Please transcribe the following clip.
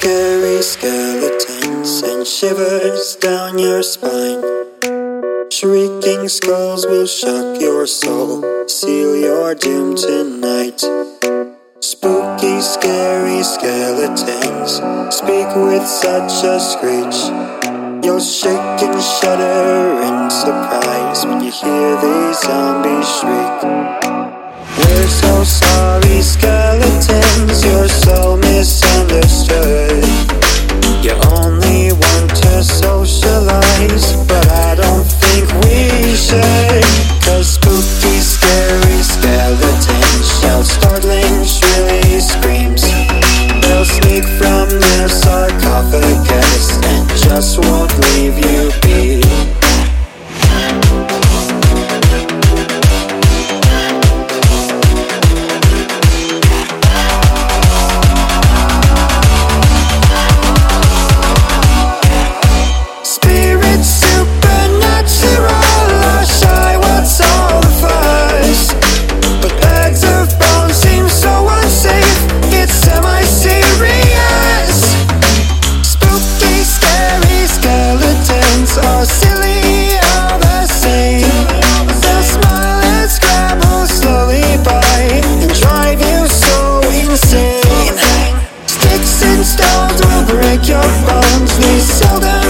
scary skeletons and shivers down your spine. Shrieking skulls will shock your soul, seal your doom tonight. Spooky, scary skeletons speak with such a screech. You'll shake and shudder in surprise when you hear these zombies shriek. We're so sorry, skeletons, you're so misunderstood. You only want to socialize, but I don't think we should. 'Cause spooky, scary skeletons shout startling, shrilly screams. They'll sneak from their sarcophagus and just won't leave you be. Are silly all the same. They'll smile and scrabble slowly by and drive you so insane. Sticks and stones will break your bones. They seldom